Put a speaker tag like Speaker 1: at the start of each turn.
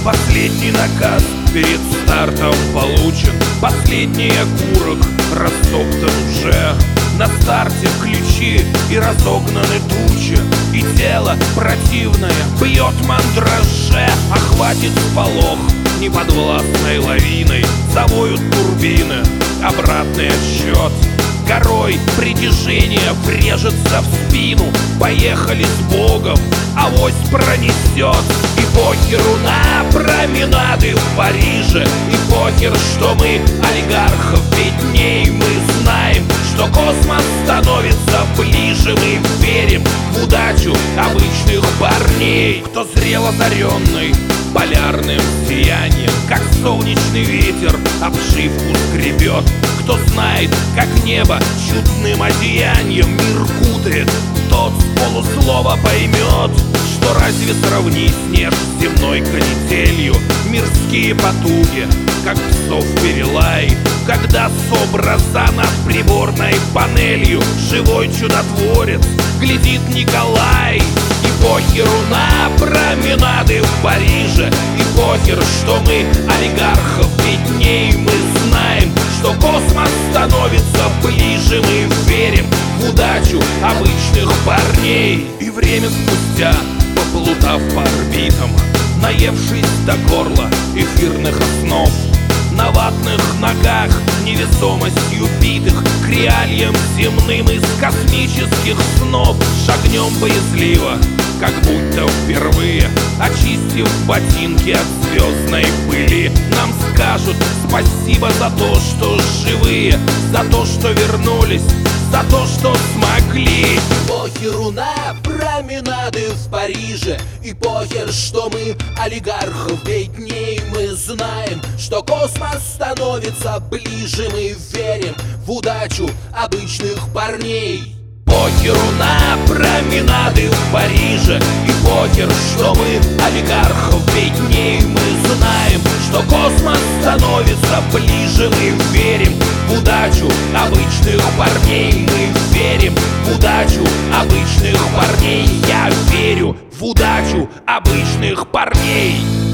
Speaker 1: Последний наказ перед стартом получен, последний окурок растоптан уже. На старте ключи и разогнаны тучи, и тело противное бьет мандраже. Охватит сполох неподвластной лавиной, завоют турбины, обратный отсчет. Горой притяжение врежется в спину. Поехали с Богом, авось пронесет. И похеру на променады в Париже, и похер, что мы олигархов бедней. Мы знаем, что космос становится ближе. Мы верим в удачу обычных парней. Кто зрел озаренный полярным сиянием, как солнечный ветер обшивку скребет. Кто знает, как небо чудным одеянием мир кутает, тот с полуслова поймет, что разве сравнить снег с земной канителью. Мирские потуги, как псов перелай, когда с образа над приборной панелью живой чудотворец глядит Николай. И похеру на променады в Париже, и похер, что мы олигархов бедней. Мы знаем, что космос становится ближе. Мы верим в удачу обычных парней. И время спустя, поплутав по орбитам, наевшись до горла эфирных основ, на ватных ногах невесомостью битых, к реалиям земным из космических снов шагнем боязливо, как будто впервые, очистив ботинки от звездной пыли. Нам скажут спасибо за то, что живые, за то, что вернулись, за то, что смогли.
Speaker 2: Похеру на променады в Париже, и похер, что мы олигархов бедней. Мы знаем, что космос становится ближе. Мы верим в удачу обычных парней.
Speaker 1: Похеру на променады в Париже, и похер, что мы олигархов бедней. Мы знаем, что космос становится ближе. Мы верим в удачу обычных парней. Мы верим в удачу обычных парней. Я верю в удачу обычных парней.